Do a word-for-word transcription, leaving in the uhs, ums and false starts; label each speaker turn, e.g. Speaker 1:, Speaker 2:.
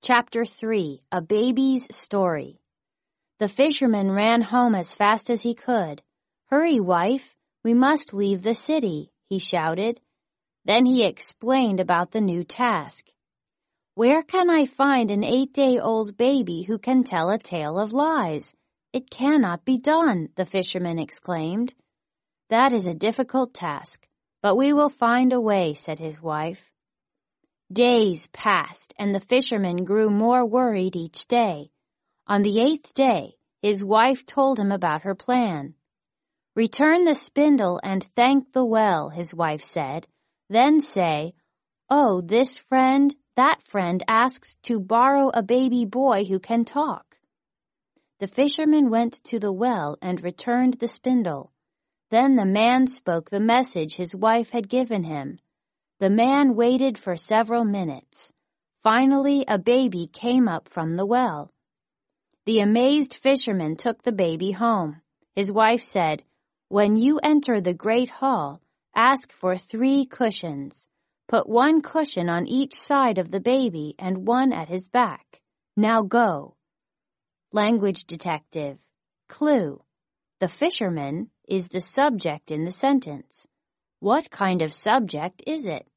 Speaker 1: Chapter three. A Baby's Story. The fisherman ran home as fast as he could. "Hurry, wife, we must leave the city," he shouted. Then he explained about the new task. "Where can I find an eight-day-old baby who can tell a tale of lies? It cannot be done," the fisherman exclaimed. "That is a difficult task, but we will find a way," said his wife. Days passed, and the fisherman grew more worried each day. On the eighth day, his wife told him about her plan. "Return the spindle and thank the well," his wife said. "Then say, 'Oh, this friend, that friend asks to borrow a baby boy who can talk.'" The fisherman went to the well and returned the spindle. Then the man spoke the message his wife had given him. The man waited for several minutes. Finally, a baby came up from the well. The amazed fisherman took the baby home. His wife said, "When you enter the great hall, ask for three cushions. Put one cushion on each side of the baby and one at his back. Now go." Language detective. Clue. The fisherman is the subject in the sentence. What kind of subject is it?